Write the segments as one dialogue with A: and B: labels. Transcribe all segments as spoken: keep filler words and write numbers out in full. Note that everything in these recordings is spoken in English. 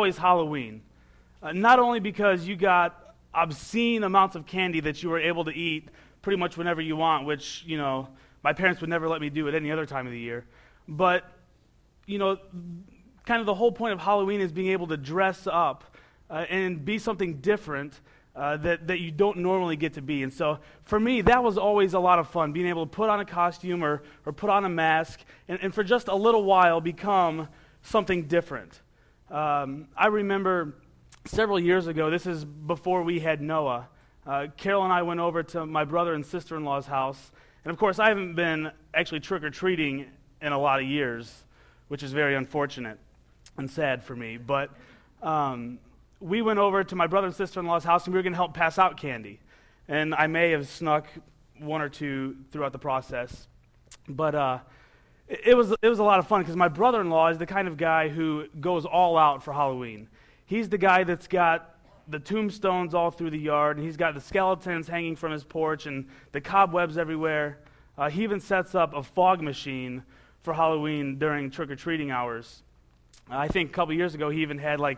A: always Halloween. Uh, not only because you got obscene amounts of candy that you were able to eat pretty much whenever you want, which, you know, my parents would never let me do at any other time of the year, but, you know, kind of the whole point of Halloween is being able to dress up uh, and be something different uh, that, that you don't normally get to be. And so for me, that was always a lot of fun, being able to put on a costume or, or put on a mask and, and for just a little while become something different. Um, I remember several years ago, this is before we had Noah, uh, Carol and I went over to my brother and sister-in-law's house. And of course, I haven't been actually trick-or-treating in a lot of years, which is very unfortunate and sad for me. But um, we went over to my brother and sister-in-law's house, and we were going to help pass out candy. And I may have snuck one or two throughout the process. But uh, it, it was it was a lot of fun, because my brother-in-law is the kind of guy who goes all out for Halloween. He's the guy that's got the tombstones all through the yard, and he's got the skeletons hanging from his porch and the cobwebs everywhere. Uh, he even sets up a fog machine for Halloween during trick-or-treating hours. Uh, I think a couple years ago he even had like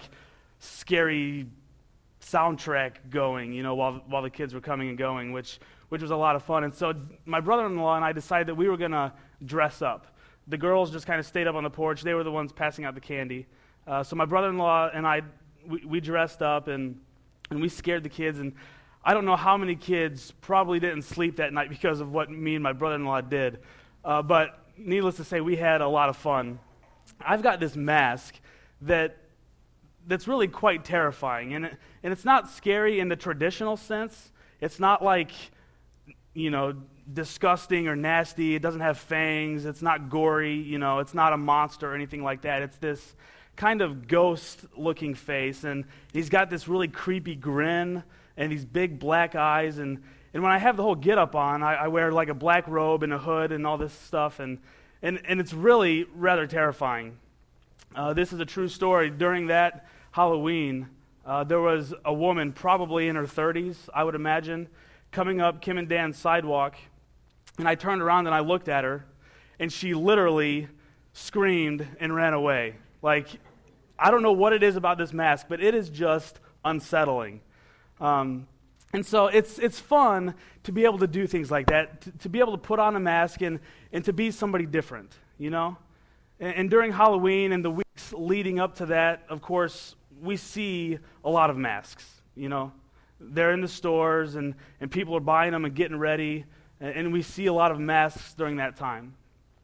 A: scary soundtrack going, you know, while while the kids were coming and going, which which was a lot of fun. And so my brother-in-law and I decided that we were going to dress up. The girls just kind of stayed up on the porch. They were the ones passing out the candy. Uh, so my brother-in-law and I, we, we dressed up and and we scared the kids. And I don't know how many kids probably didn't sleep that night because of what me and my brother-in-law did. Uh, but needless to say, we had a lot of fun. I've got this mask that that's really quite terrifying, and it, and it's not scary in the traditional sense. It's not like, you know, disgusting or nasty. It doesn't have fangs. It's not gory. You know, it's not a monster or anything like that. It's this kind of ghost-looking face, and he's got this really creepy grin and these big black eyes, and, and when I have the whole get-up on, I, I wear like a black robe and a hood and all this stuff, and and, and it's really rather terrifying. Uh, this is a true story. During that Halloween, uh, there was a woman, probably in her thirties, I would imagine, coming up Kim and Dan's sidewalk, and I turned around and I looked at her, and she literally screamed and ran away. Like, I don't know what it is about this mask, but it is just unsettling. Um, and so it's it's fun to be able to do things like that, to, to be able to put on a mask and, and to be somebody different, you know? And, and during Halloween and the weeks leading up to that, of course, we see a lot of masks, you know? They're in the stores, and, and people are buying them and getting ready, and, and we see a lot of masks during that time.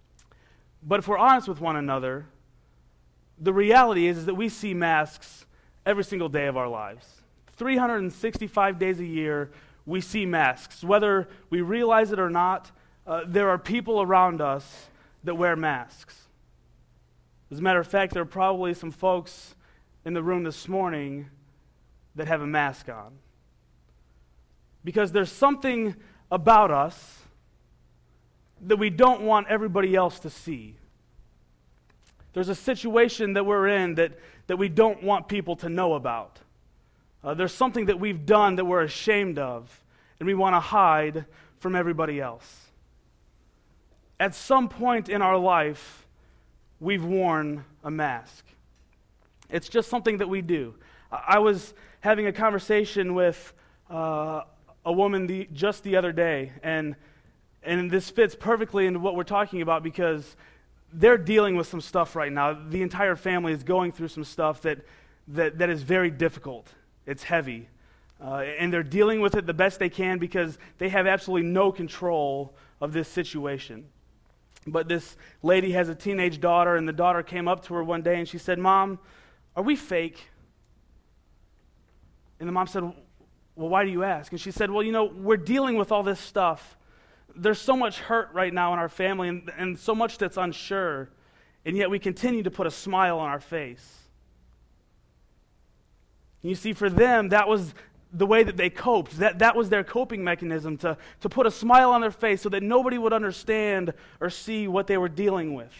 A: But if we're honest with one another, the reality is, is that we see masks every single day of our lives. three hundred sixty-five days a year, we see masks. Whether we realize it or not, uh, there are people around us that wear masks. As a matter of fact, there are probably some folks in the room this morning that have a mask on. Because there's something about us that we don't want everybody else to see. There's a situation that we're in that, that we don't want people to know about. Uh, there's something that we've done that we're ashamed of, and we want to hide from everybody else. At some point in our life, we've worn a mask. It's just something that we do. I was having a conversation with uh, a woman the, just the other day, and and this fits perfectly into what we're talking about, because they're dealing with some stuff right now. The entire family is going through some stuff that that, that is very difficult. It's heavy. Uh, and they're dealing with it the best they can because they have absolutely no control of this situation. But this lady has a teenage daughter, and the daughter came up to her one day and she said, "Mom, are we fake?" And the mom said, "Well, why do you ask?" And she said, "Well, you know, we're dealing with all this stuff. There's so much hurt right now in our family, and, and so much that's unsure, and yet we continue to put a smile on our face." You see, for them, that was the way that they coped. That, that was their coping mechanism, to, to put a smile on their face so that nobody would understand or see what they were dealing with.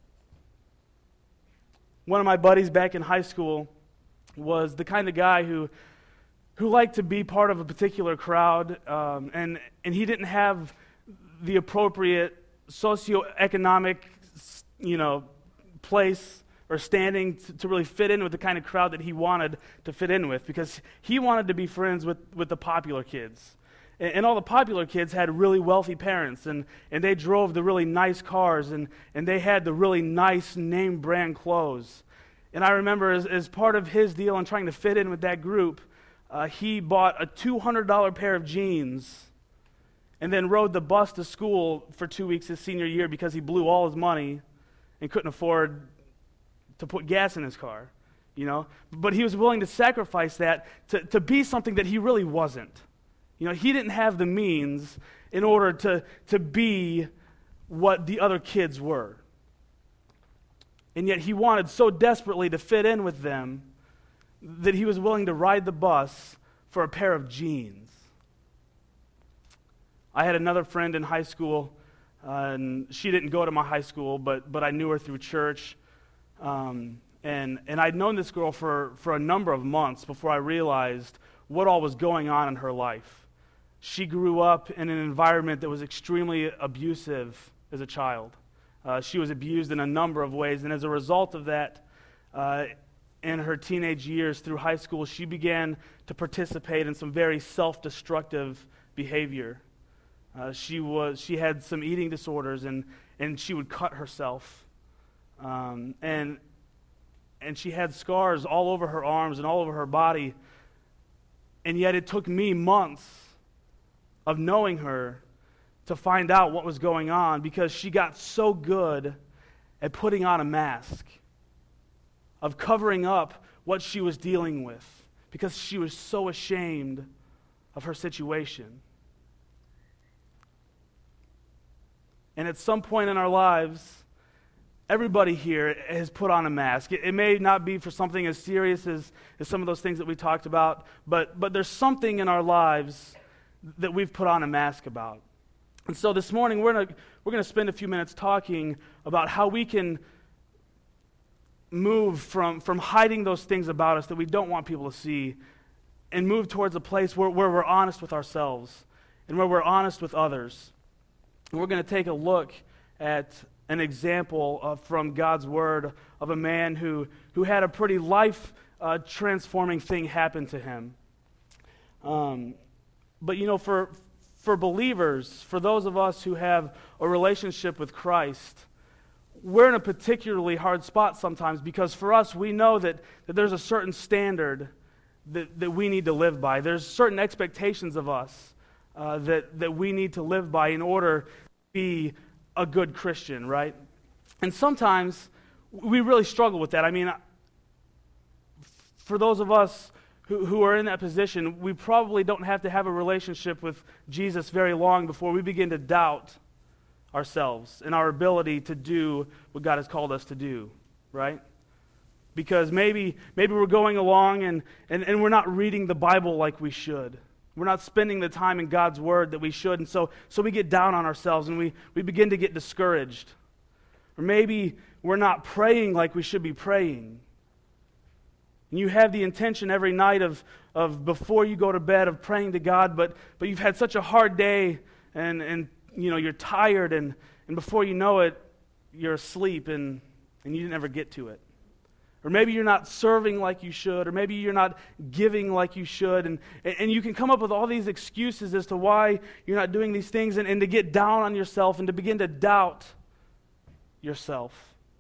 A: One of my buddies back in high school was the kind of guy who who liked to be part of a particular crowd, um, and, and he didn't have the appropriate socioeconomic, you know, place or standing to, to really fit in with the kind of crowd that he wanted to fit in with, because he wanted to be friends with, with the popular kids. And, and all the popular kids had really wealthy parents, and, and they drove the really nice cars, and, and they had the really nice name brand clothes. And I remember as, as part of his deal in trying to fit in with that group, uh, he bought a two hundred dollars pair of jeans and then rode the bus to school for two weeks his senior year because he blew all his money and couldn't afford to put gas in his car, you know. But he was willing to sacrifice that to, to be something that he really wasn't. You know, he didn't have the means in order to, to be what the other kids were. And yet he wanted so desperately to fit in with them that he was willing to ride the bus for a pair of jeans. I had another friend in high school, uh, and she didn't go to my high school, but but I knew her through church. Um, and and I'd known this girl for, for a number of months before I realized what all was going on in her life. She grew up in an environment that was extremely abusive as a child. Uh, she was abused in a number of ways, and as a result of that, uh, in her teenage years through high school, she began to participate in some very self-destructive behavior. Uh, she was she had some eating disorders, and, and she would cut herself. Um, and and she had scars all over her arms and all over her body. And yet it took me months of knowing her to find out what was going on, because she got so good at putting on a mask, of covering up what she was dealing with, because she was so ashamed of her situation. And at some point in our lives, everybody here has put on a mask. It, it may not be for something as serious as, as some of those things that we talked about, but, but there's something in our lives that we've put on a mask about. And so this morning, we're going we're going to spend a few minutes talking about how we can move from, from hiding those things about us that we don't want people to see, and move towards a place where, where we're honest with ourselves and where we're honest with others. And we're going to take a look at an example of, from God's Word, of a man who, who had a pretty life-transforming uh, thing happen to him. Um, but, you know, for... For believers, for those of us who have a relationship with Christ, we're in a particularly hard spot sometimes, because for us, we know that, that there's a certain standard that, that we need to live by. There's certain expectations of us uh, that, that we need to live by in order to be a good Christian, right? And sometimes we really struggle with that. I mean, for those of us Who, who are in that position, we probably don't have to have a relationship with Jesus very long before we begin to doubt ourselves and our ability to do what God has called us to do, right? Because maybe maybe we're going along and, and, and we're not reading the Bible like we should. We're not spending the time in God's Word that we should, and so, so we get down on ourselves and we, we begin to get discouraged. Or maybe we're not praying like we should be praying. And you have the intention every night of, of before you go to bed of praying to God, but but you've had such a hard day, and, and you know you're tired, and, and before you know it, you're asleep, and, and you didn't ever get to it. Or maybe you're not serving like you should, or maybe you're not giving like you should, and, and you can come up with all these excuses as to why you're not doing these things, and, and to get down on yourself and to begin to doubt yourself.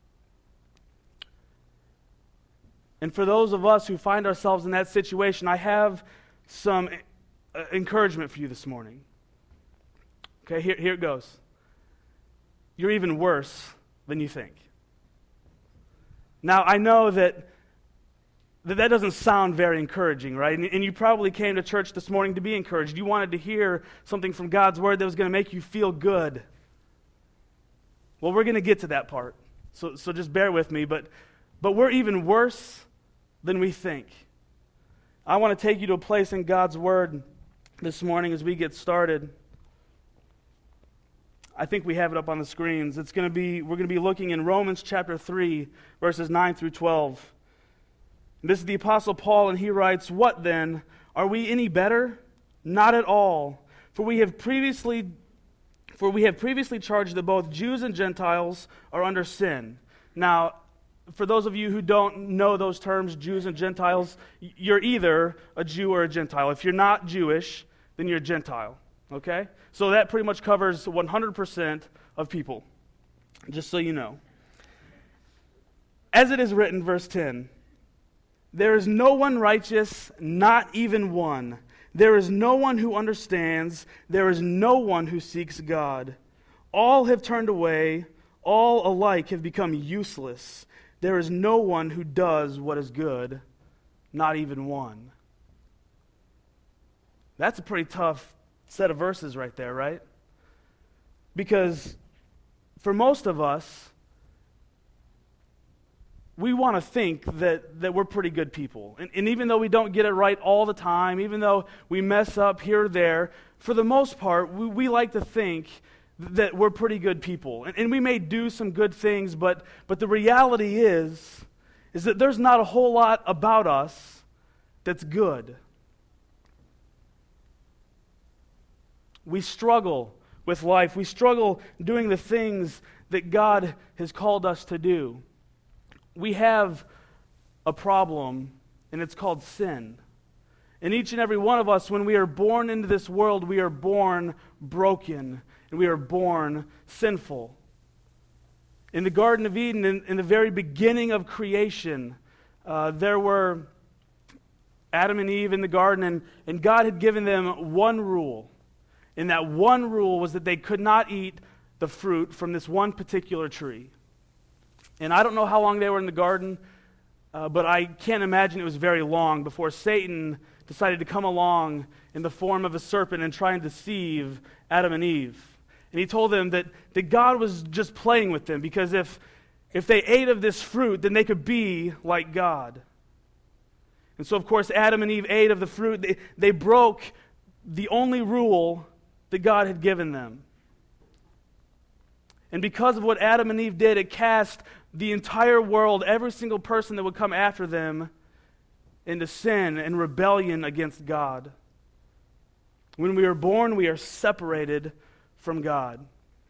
A: And for those of us who find ourselves in that situation, I have some uh, encouragement for you this morning. Okay, here, here it goes. You're even worse than you think. Now, I know that that, that doesn't sound very encouraging, right? And, and you probably came to church this morning to be encouraged. You wanted to hear something from God's Word that was going to make you feel good. Well, we're going to get to that part, so, so just bear with me. But, but we're even worse than we think. I want to take you to a place in God's Word this morning as we get started. I think we have it up on the screens. It's going to be we're going to be looking in Romans chapter three, verses nine through twelve. And this is the Apostle Paul, and he writes, "What then? Are we any better? Not at all. For we have previously for we have previously charged that both Jews and Gentiles are under sin." Now, for those of you who don't know those terms, Jews and Gentiles, you're either a Jew or a Gentile. If you're not Jewish, then you're a Gentile, okay? So that pretty much covers one hundred percent of people, just so you know. As it is written, verse ten, there is no one righteous, not even one. There is no one who understands. There is no one who seeks God. All have turned away. All alike have become useless. There is no one who does what is good, not even one. That's a pretty tough set of verses right there, right? Because for most of us, we want to think that, that we're pretty good people. And, and even though we don't get it right all the time, even though we mess up here or there, for the most part, we, we like to think that we're pretty good people. And, and we may do some good things, but, but the reality is, is that there's not a whole lot about us that's good. We struggle with life. We struggle doing the things that God has called us to do. We have a problem, and it's called sin. And each and every one of us, when we are born into this world, we are born broken, and we are born sinful. In the Garden of Eden, in, in the very beginning of creation, uh, there were Adam and Eve in the garden, and, and God had given them one rule. And that one rule was that they could not eat the fruit from this one particular tree. And I don't know how long they were in the garden, uh, but I can't imagine it was very long before Satan decided to come along in the form of a serpent and try and deceive Adam and Eve. And he told them that, that God was just playing with them, because if, if they ate of this fruit, then they could be like God. And so, of course, Adam and Eve ate of the fruit. They, they broke the only rule that God had given them. And because of what Adam and Eve did, it cast the entire world, every single person that would come after them, into sin and rebellion against God. When we are born, we are separated from God.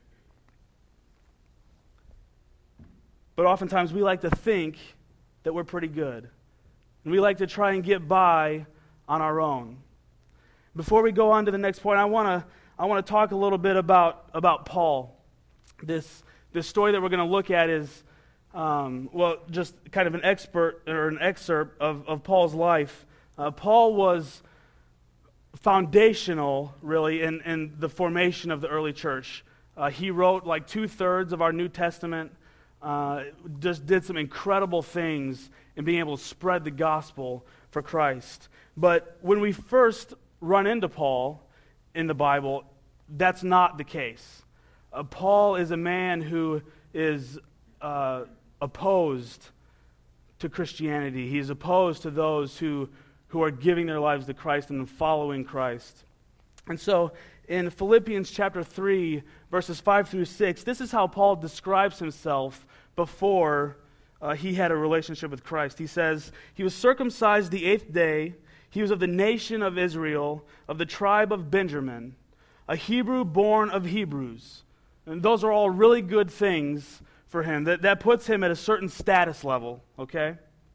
A: But oftentimes we like to think that we're pretty good. And we like to try and get by on our own. Before we go on to the next point, I want to I want to talk a little bit about, about Paul. This, this story that we're going to look at is, um, well, just kind of an expert or an excerpt of, of Paul's life. Uh, Paul was foundational, really, in, in the formation of the early church. Uh, he wrote like two-thirds of our New Testament, uh, just did some incredible things in being able to spread the gospel for Christ. But when we first run into Paul in the Bible, that's not the case. Uh, Paul is a man who is uh, opposed to Christianity. He's opposed to those who, who are giving their lives to Christ and following Christ. And so in Philippians chapter three, verses five through six, this is how Paul describes himself before uh, he had a relationship with Christ. He says, he was circumcised the eighth day. He was of the nation of Israel, of the tribe of Benjamin, a Hebrew born of Hebrews. And those are all really good things for him. That, that puts him at a certain status level, okay?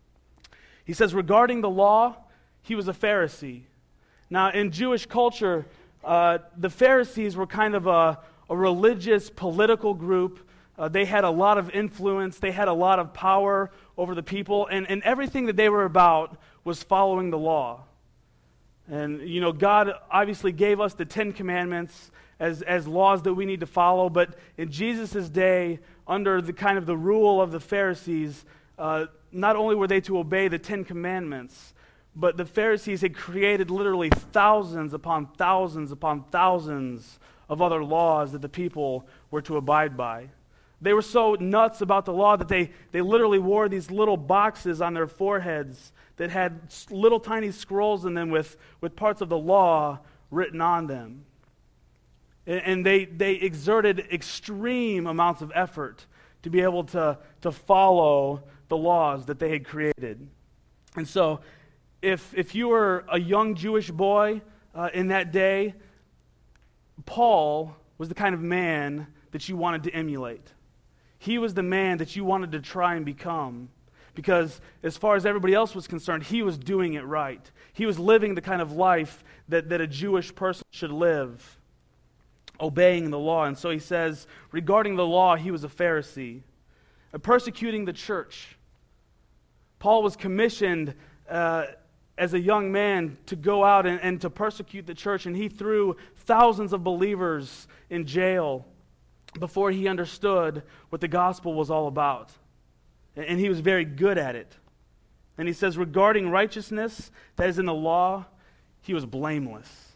A: He says, regarding the law, he was a Pharisee. Now, in Jewish culture, uh, the Pharisees were kind of a, a religious, political group. Uh, they had a lot of influence. They had a lot of power over the people. And, and everything that they were about was following the law. And, you know, God obviously gave us the Ten Commandments as, as laws that we need to follow. But in Jesus' day, under the kind of the rule of the Pharisees, uh, not only were they to obey the Ten Commandments, but the Pharisees had created literally thousands upon thousands upon thousands of other laws that the people were to abide by. They were so nuts about the law that they, they literally wore these little boxes on their foreheads that had little tiny scrolls in them with, with parts of the law written on them. And, and they, they exerted extreme amounts of effort to be able to, to follow the laws that they had created. And so, if, if you were a young Jewish boy uh, in that day, Paul was the kind of man that you wanted to emulate. He was the man that you wanted to try and become. Because as far as everybody else was concerned, he was doing it right. He was living the kind of life that, that a Jewish person should live, obeying the law. And so he says, regarding the law, he was a Pharisee, uh, persecuting the church. Paul was commissioned uh, as a young man to go out and, and to persecute the church, and he threw thousands of believers in jail before he understood what the gospel was all about. And he was very good at it. And he says, regarding righteousness that is in the law, he was blameless.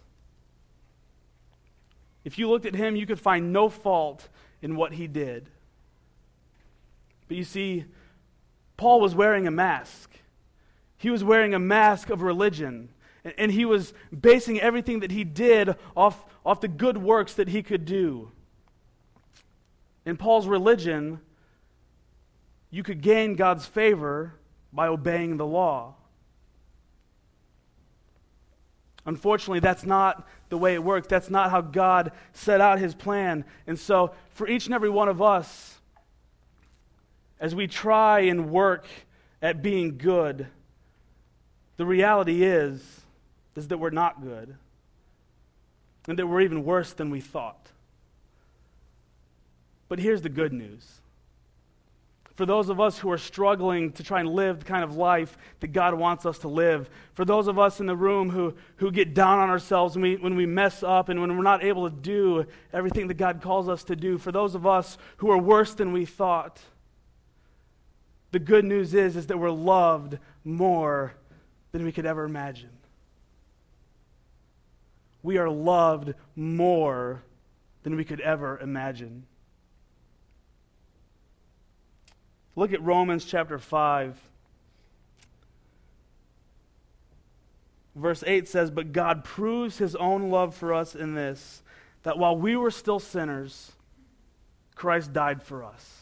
A: If you looked at him, you could find no fault in what he did. But you see, Paul was wearing a mask. He was wearing a mask of religion. And, and he was basing everything that he did off, off the good works that he could do. In Paul's religion, you could gain God's favor by obeying the law. Unfortunately, that's not the way it works. That's not how God set out his plan. And so, for each and every one of us, as we try and work at being good, the reality is, is that we're not good. And that we're even worse than we thought. But here's the good news. For those of us who are struggling to try and live the kind of life that God wants us to live, for those of us in the room who, who get down on ourselves when we, when we mess up and when we're not able to do everything that God calls us to do, for those of us who are worse than we thought, the good news is, is that we're loved more than we could ever imagine. We are loved more than we could ever imagine. Look at Romans chapter five. Verse eight says, "But God proves his own love for us in this, that while we were still sinners, Christ died for us."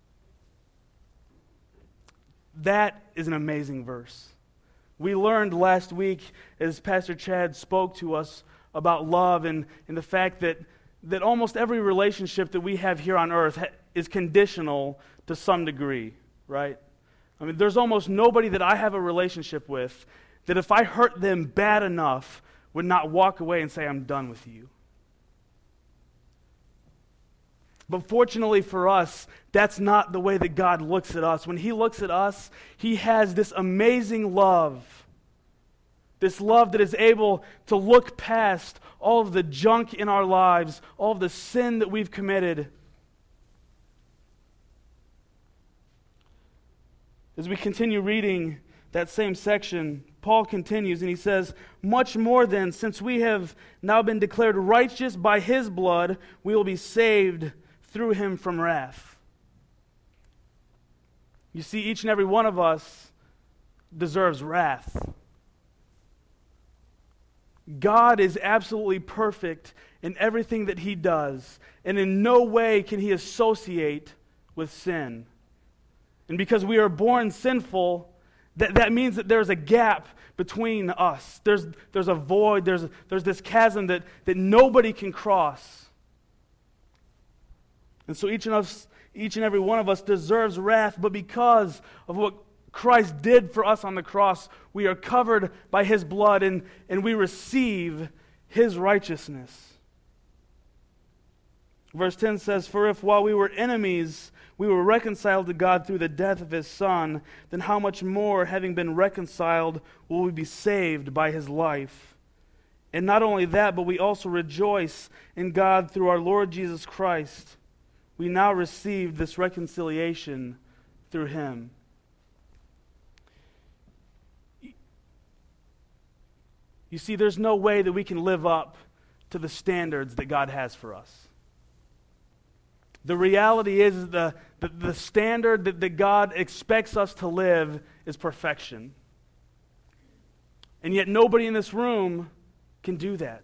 A: That is an amazing verse. We learned last week, as Pastor Chad spoke to us about love and, and the fact that, that almost every relationship that we have here on earth ha- is conditional to some degree, right? I mean, there's almost nobody that I have a relationship with that if I hurt them bad enough would not walk away and say, "I'm done with you." But fortunately for us, that's not the way that God looks at us. When he looks at us, he has this amazing love. This love that is able to look past all of the junk in our lives, all of the sin that we've committed. As we continue reading that same section, Paul continues and he says, "Much more then, since we have now been declared righteous by his blood, we will be saved through him from wrath." You see, each and every one of us deserves wrath. God is absolutely perfect in everything that he does, and in no way can he associate with sin. And because we are born sinful, that, that means that there's a gap between us. There's, there's a void, there's, there's this chasm that, that nobody can cross. And so each and, us, each and every one of us deserves wrath, but because of what Christ did for us on the cross, we are covered by his blood and, and we receive his righteousness. Verse ten says, "For if while we were enemies, we were reconciled to God through the death of his Son, then how much more, having been reconciled, will we be saved by his life? And not only that, but we also rejoice in God through our Lord Jesus Christ. We now receive this reconciliation through him." You see, there's no way that we can live up to the standards that God has for us. The reality is the, the, the standard that, that God expects us to live is perfection. And yet nobody in this room can do that.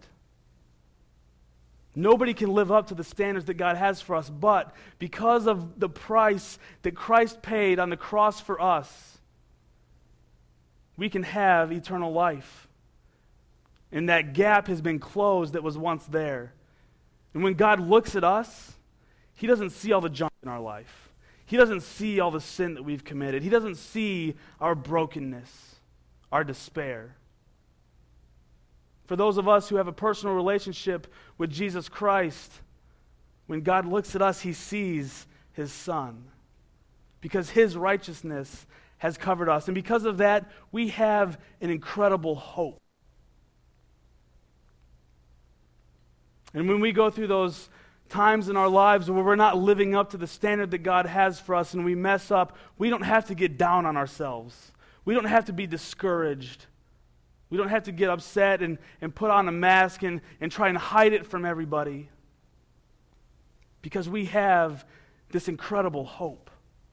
A: Nobody can live up to the standards that God has for us, but because of the price that Christ paid on the cross for us, we can have eternal life. And that gap has been closed that was once there. And when God looks at us, he doesn't see all the junk in our life. He doesn't see all the sin that we've committed. He doesn't see our brokenness, our despair. For those of us who have a personal relationship with Jesus Christ, when God looks at us, he sees his Son, because his righteousness has covered us. And because of that, we have an incredible hope. And when we go through those times in our lives where we're not living up to the standard that God has for us and we mess up, we don't have to get down on ourselves. We don't have to be discouraged. We don't have to get upset and, and put on a mask and, and try and hide it from everybody. Because we have this incredible hope.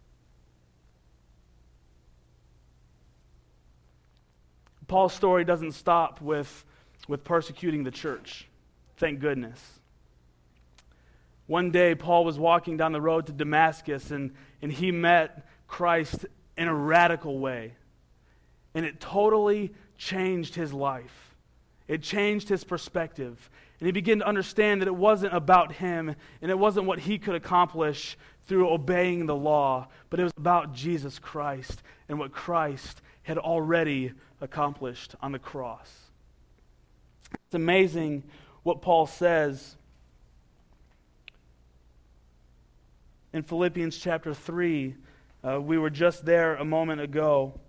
A: Paul's story doesn't stop with, with persecuting the church. Thank goodness. One day, Paul was walking down the road to Damascus, and, and he met Christ in a radical way. And it totally changed his life. It changed his perspective. And he began to understand that it wasn't about him, and it wasn't what he could accomplish through obeying the law, but it was about Jesus Christ and what Christ had already accomplished on the cross. It's amazing what Paul says in Philippians chapter three. Uh, we were just there a moment ago.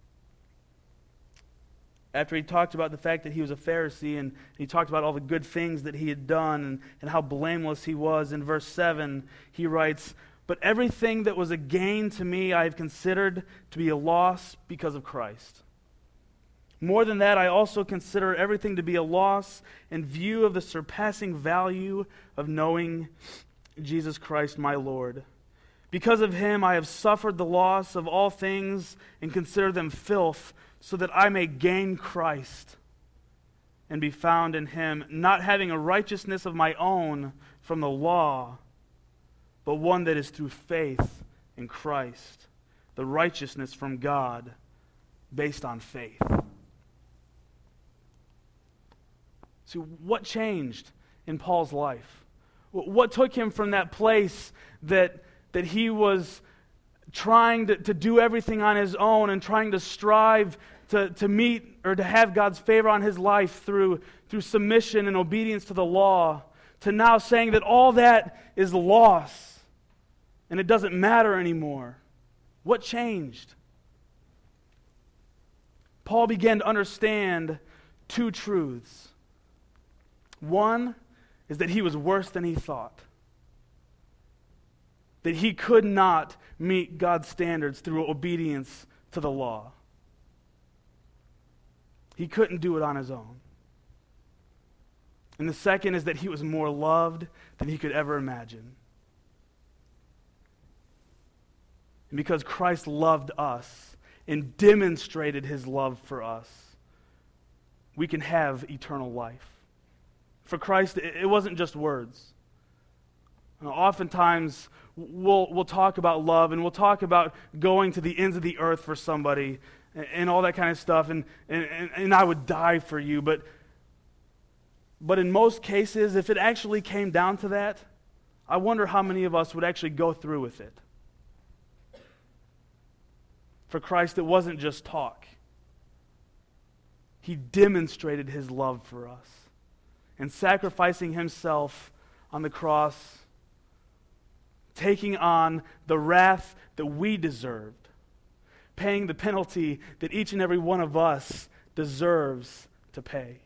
A: After he talked about the fact that he was a Pharisee, and he talked about all the good things that he had done and, and how blameless he was, in verse seven, he writes, "But everything that was a gain to me I have considered to be a loss because of Christ. More than that, I also consider everything to be a loss in view of the surpassing value of knowing Jesus Christ my Lord. Because of him I have suffered the loss of all things and consider them filth, so that I may gain Christ and be found in him, not having a righteousness of my own from the law, but one that is through faith in Christ, the righteousness from God based on faith." See, what changed in Paul's life? What took him from that place that, that he was trying to, to do everything on his own and trying to strive to, to meet or to have God's favor on his life through, through submission and obedience to the law, to now saying that all that is loss and it doesn't matter anymore? What changed? Paul began to understand two truths. One is that he was worse than he thought. That he could not meet God's standards through obedience to the law. He couldn't do it on his own. And the second is that he was more loved than he could ever imagine. And because Christ loved us and demonstrated his love for us, we can have eternal life. For Christ, it wasn't just words. You know, oftentimes, we'll, we'll talk about love, and we'll talk about going to the ends of the earth for somebody, and, and all that kind of stuff, and, and, and I would die for you. But, but in most cases, if it actually came down to that, I wonder how many of us would actually go through with it. For Christ, it wasn't just talk. He demonstrated his love for us. And sacrificing himself on the cross, taking on the wrath that we deserved, paying the penalty that each and every one of us deserves to pay.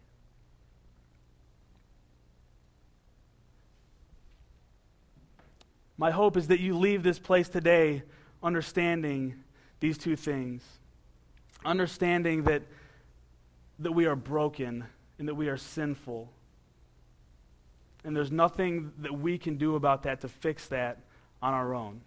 A: My hope is that you leave this place today understanding these two things. Understanding that, that we are broken and that we are sinful. And there's nothing that we can do about that to fix that on our own.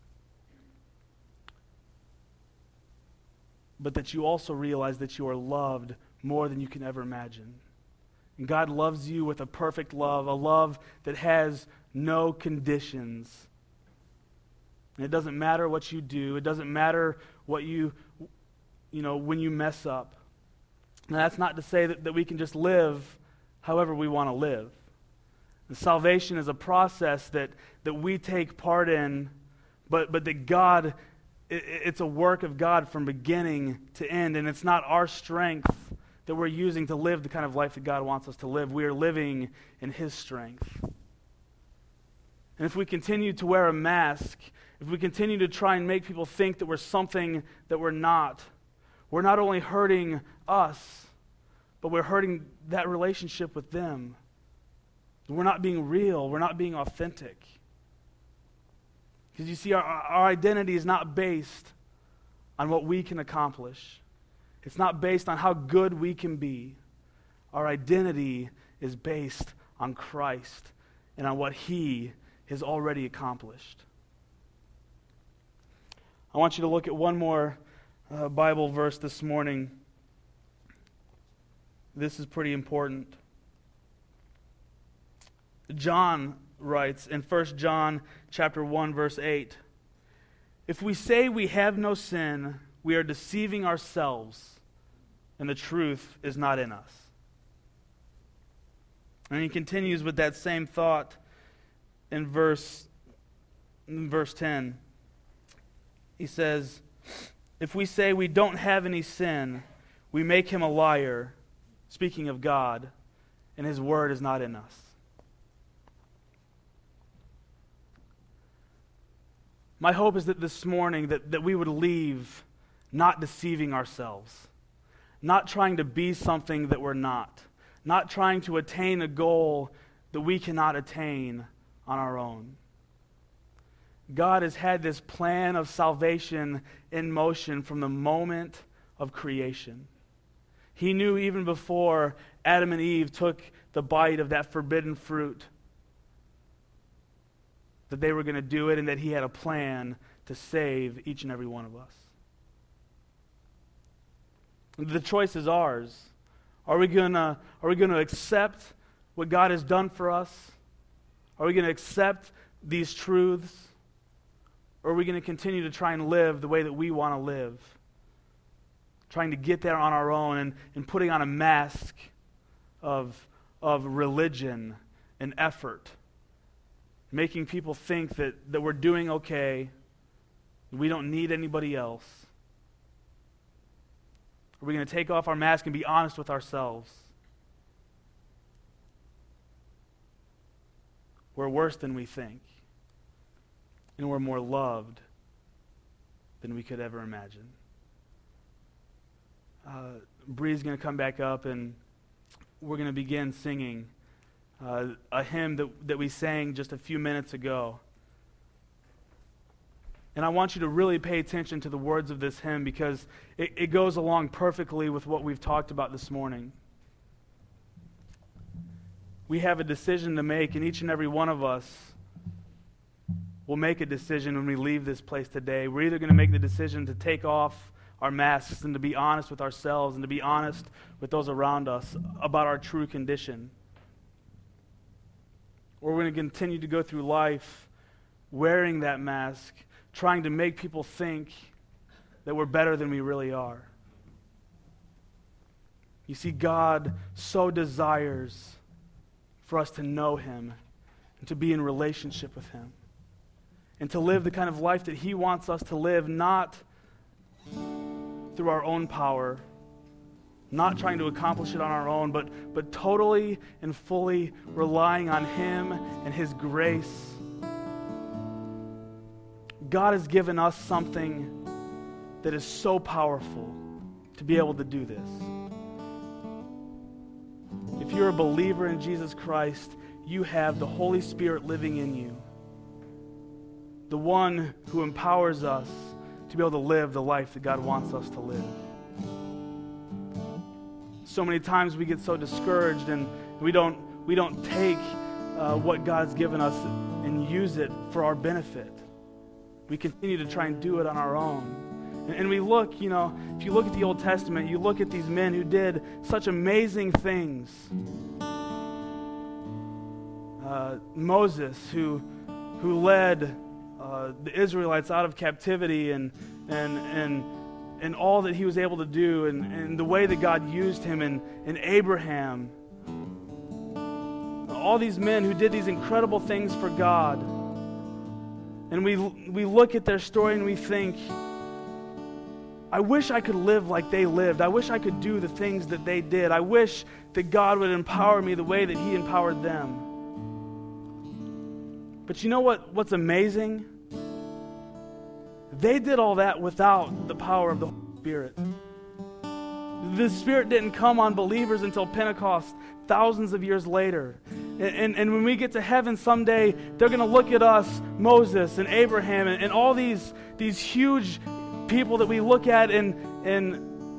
A: But that you also realize that you are loved more than you can ever imagine. And God loves you with a perfect love, a love that has no conditions. And it doesn't matter what you do. It doesn't matter what you, you know, when you mess up. Now, that's not to say that, that we can just live however we want to live. And salvation is a process that, that we take part in but, but that God, it, it's a work of God from beginning to end, and it's not our strength that we're using to live the kind of life that God wants us to live. We are living in His strength. And if we continue to wear a mask, if we continue to try and make people think that we're something that we're not, we're not only hurting us, but we're hurting that relationship with them. We're not being real. We're not being authentic. Because you see, our, our identity is not based on what we can accomplish. It's not based on how good we can be. Our identity is based on Christ and on what He has already accomplished. I want you to look at one more uh, Bible verse this morning. This is pretty important. John writes in First John chapter one, verse eight, "If we say we have no sin, we are deceiving ourselves, and the truth is not in us." And he continues with that same thought in verse, in verse ten. He says, "If we say we don't have any sin, we make Him a liar," speaking of God, "and His word is not in us." My hope is that this morning that, that we would leave not deceiving ourselves, not trying to be something that we're not, not trying to attain a goal that we cannot attain on our own. God has had this plan of salvation in motion from the moment of creation. He knew even before Adam and Eve took the bite of that forbidden fruit that they were going to do it, and that He had a plan to save each and every one of us. The choice is ours. Are we gonna are we gonna accept what God has done for us? Are we going to accept these truths? Or are we going to continue to try and live the way that we want to live? Trying to get there on our own and, and putting on a mask of, of religion and effort. Making people think that, that we're doing okay, we don't need anybody else. Are we going to take off our mask and be honest with ourselves? We're worse than we think. And we're more loved than we could ever imagine. Uh, Bree's going to come back up, and we're going to begin singing uh, a hymn that, that we sang just a few minutes ago. And I want you to really pay attention to the words of this hymn, because it, it goes along perfectly with what we've talked about this morning. We have a decision to make, and each and every one of us will make a decision when we leave this place today. We're either going to make the decision to take off our masks and to be honest with ourselves and to be honest with those around us about our true condition. Or we're going to continue to go through life wearing that mask, trying to make people think that we're better than we really are. You see, God so desires for us to know Him and to be in relationship with Him and to live the kind of life that He wants us to live, not through our own power, not trying to accomplish it on our own, but, but totally and fully relying on Him and His grace. God has given us something that is so powerful to be able to do this. If you're a believer in Jesus Christ, you have the Holy Spirit living in you, the one who empowers us to be able to live the life that God wants us to live. So many times we get so discouraged and we don't we don't take uh, what God's given us and use it for our benefit. We continue to try and do it on our own. And, and we look, you know, if you look at the Old Testament, you look at these men who did such amazing things. Uh, Moses, who who led uh, the Israelites out of captivity, and and and and all that he was able to do, and, and the way that God used him, and, and Abraham. All these men who did these incredible things for God. And we we look at their story and we think, I wish I could live like they lived. I wish I could do the things that they did. I wish that God would empower me the way that He empowered them. But you know what? What's amazing? They did all that without the power of the Holy Spirit. The Spirit didn't come on believers until Pentecost, thousands of years later. And, and, and when we get to heaven someday, they're going to look at us, Moses and Abraham, and, and all these, these huge people that we look at and, and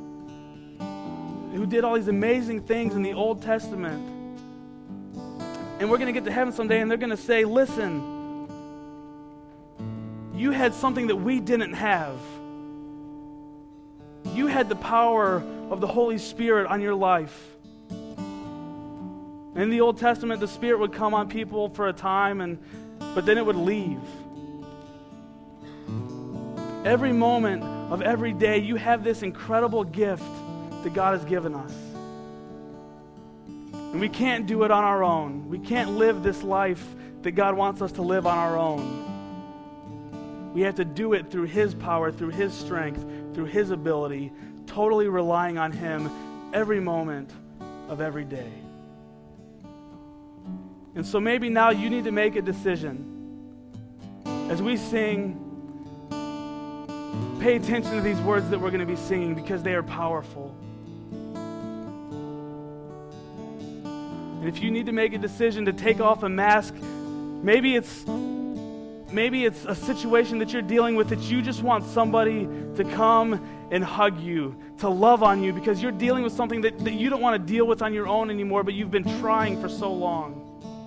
A: who did all these amazing things in the Old Testament. And we're going to get to heaven someday, and they're going to say, listen, you had something that we didn't have. You had the power of the Holy Spirit on your life. In the Old Testament, the Spirit would come on people for a time, and but then it would leave. Every moment of every day, you have this incredible gift that God has given us. And we can't do it on our own. We can't live this life that God wants us to live on our own. We have to do it through His power, through His strength, through His ability, totally relying on Him every moment of every day. And so maybe now you need to make a decision. As we sing, pay attention to these words that we're going to be singing because they are powerful. And if you need to make a decision to take off a mask, maybe it's maybe it's a situation that you're dealing with that you just want somebody to come and hug you, to love on you, because you're dealing with something that, that you don't want to deal with on your own anymore, but you've been trying for so long.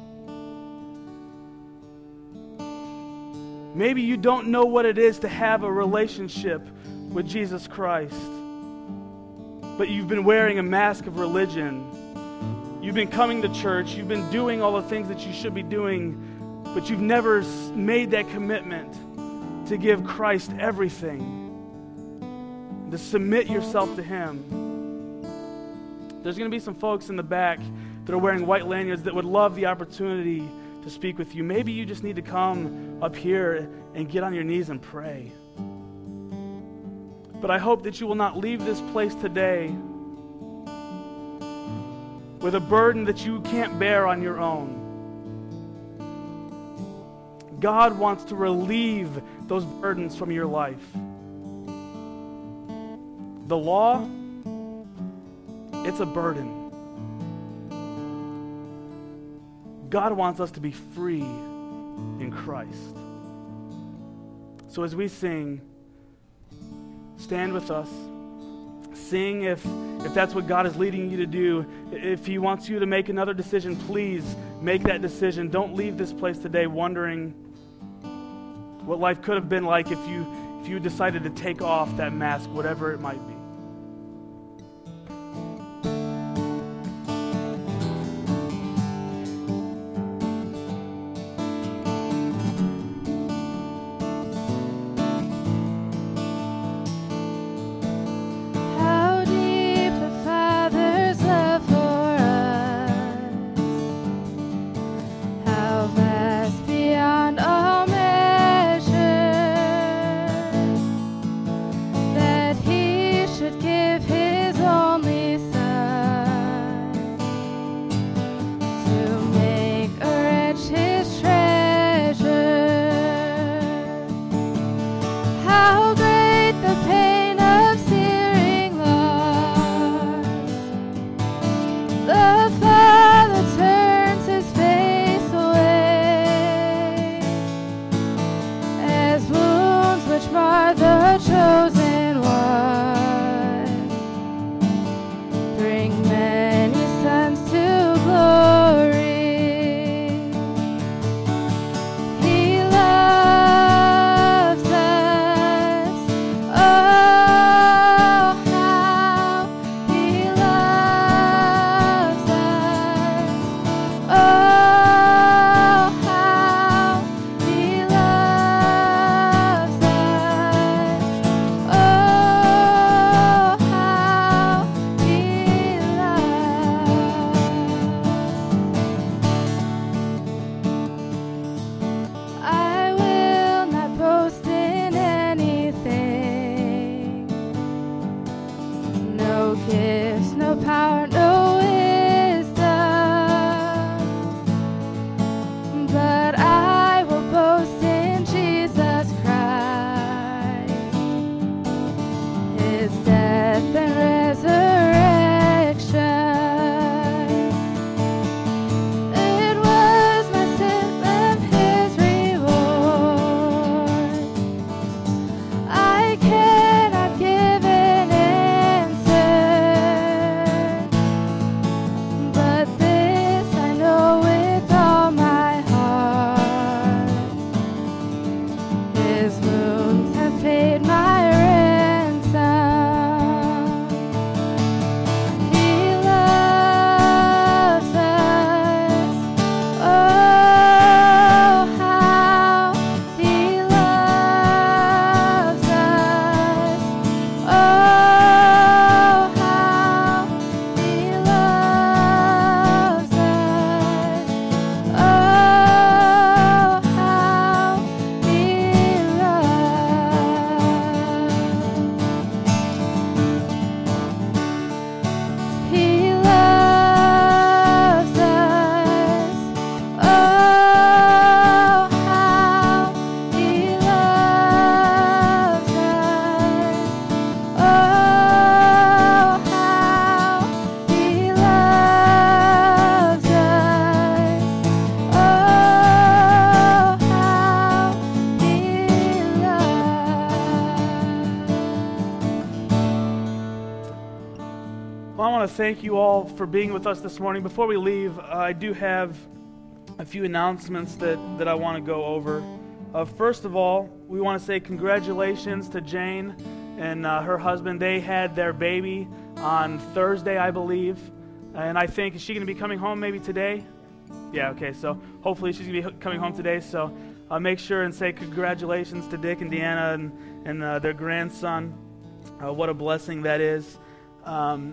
A: Maybe you don't know what it is to have a relationship with Jesus Christ, but you've been wearing a mask of religion. You've been coming to church, you've been doing all the things that you should be doing, but you've never made that commitment to give Christ everything, to submit yourself to Him. There's going to be some folks in the back that are wearing white lanyards that would love the opportunity to speak with you. Maybe you just need to come up here and get on your knees and pray. But I hope that you will not leave this place today with a burden that you can't bear on your own. God wants to relieve those burdens from your life. The law, it's a burden. God wants us to be free in Christ. So as we sing, stand with us. Sing if, if that's what God is leading you to do. If He wants you to make another decision, please make that decision. Don't leave this place today wondering what life could have been like if you if you decided to take off that mask, whatever it might be.
B: He
A: thank you all for being with us this morning. Before we leave, uh, I do have a few announcements that, that I want to go over. Uh, first of all, we want to say congratulations to Jane and uh, her husband. They had their baby on Thursday, I believe. And I think, is she going to be coming home maybe today? Yeah, okay, so hopefully she's going to be coming home today. So uh, make sure and say congratulations to Dick and Deanna and, and uh, their grandson. Uh, what a blessing that is. Um,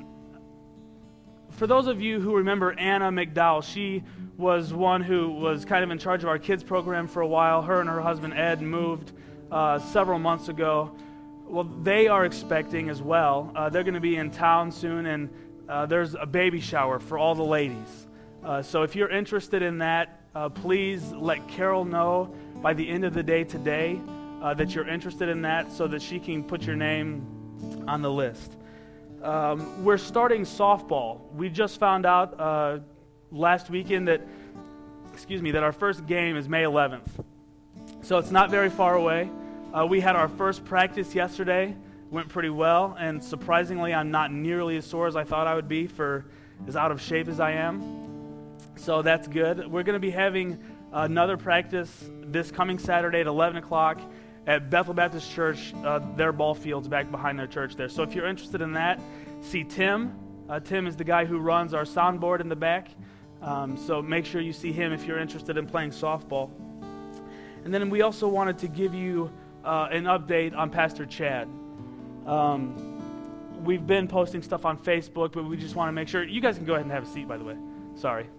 A: for those of you who remember Anna McDowell, she was one who was kind of in charge of our kids program for a while. Her and her husband Ed moved uh, several months ago. Well, they are expecting as well. Uh, they're going to be in town soon, and uh, there's a baby shower for all the ladies. Uh, so if you're interested in that, uh, please let Carol know by the end of the day today uh, that you're interested in that so that she can put your name on the list. Um, we're starting softball. We just found out uh, last weekend that, excuse me, that our first game is May eleventh. So it's not very far away. Uh, we had our first practice yesterday. Went pretty well, and surprisingly, I'm not nearly as sore as I thought I would be for as out of shape as I am. So that's good. We're going to be having another practice this coming Saturday at eleven o'clock at Bethel Baptist Church, uh, their ball field's back behind their church there. So if you're interested in that, see Tim. Uh, Tim is the guy who runs our soundboard in the back. Um, so make sure you see him if you're interested in playing softball. And then we also wanted to give you uh, an update on Pastor Chad. Um, we've been posting stuff on Facebook, but we just want to make sure. You guys can go ahead and have a seat, by the way. Sorry.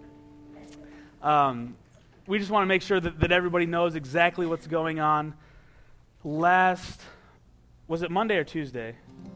A: Um, we just want to make sure that, that everybody knows exactly what's going on. Last, was it Monday or Tuesday?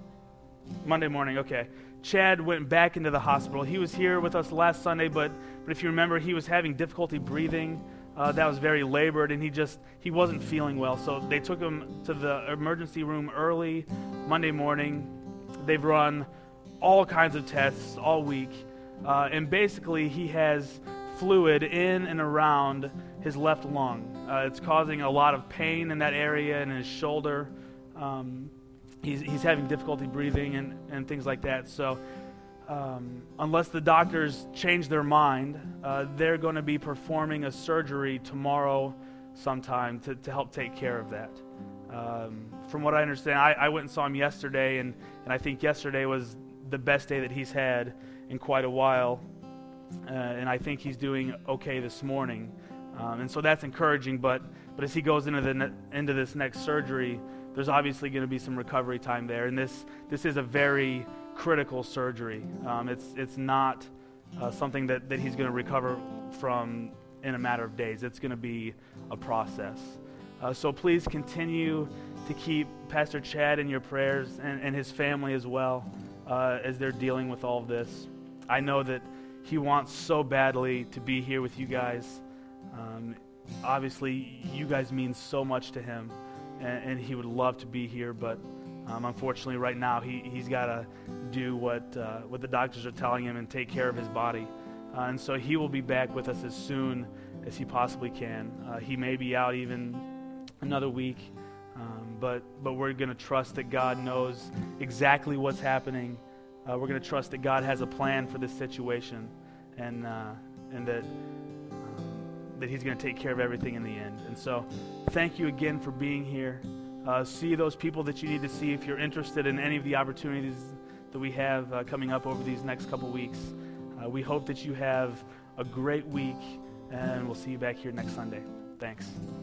A: Monday morning, okay. Chad went back into the hospital. He was here with us last Sunday, but, but if you remember, he was having difficulty breathing. Uh, that was very labored, and he just, he wasn't feeling well. So they took him to the emergency room early Monday morning. They've run all kinds of tests all week, uh, and basically he has fluid in and around his left lung. Uh, it's causing a lot of pain in that area and in his shoulder. Um, he's, he's having difficulty breathing and, and things like that. So um, unless the doctors change their mind, uh, they're going to be performing a surgery tomorrow sometime to, to help take care of that. Um, from what I understand, I, I went and saw him yesterday, and, and I think yesterday was the best day that he's had in quite a while. Uh, and I think he's doing okay this morning. Um, and so that's encouraging, but but as he goes into the ne- into this next surgery, there's obviously going to be some recovery time there, and this this is a very critical surgery. Um, it's it's not uh, something that, that he's going to recover from in a matter of days. It's going to be a process. Uh, so please continue to keep Pastor Chad in your prayers and, and his family as well uh, as they're dealing with all of this. I know that he wants so badly to be here with you guys. Um, obviously, you guys mean so much to him, and, and he would love to be here, but um, unfortunately right now he, he's got to do what, uh, what the doctors are telling him and take care of his body. Uh, and so he will be back with us as soon as he possibly can. Uh, he may be out even another week, um, but, but we're going to trust that God knows exactly what's happening. Uh, we're going to trust that God has a plan for this situation, and uh, and that um, that He's going to take care of everything in the end. And so, thank you again for being here. Uh, see those people that you need to see if you're interested in any of the opportunities that we have uh, coming up over these next couple weeks. Uh, we hope that you have a great week, and we'll see you back here next Sunday. Thanks.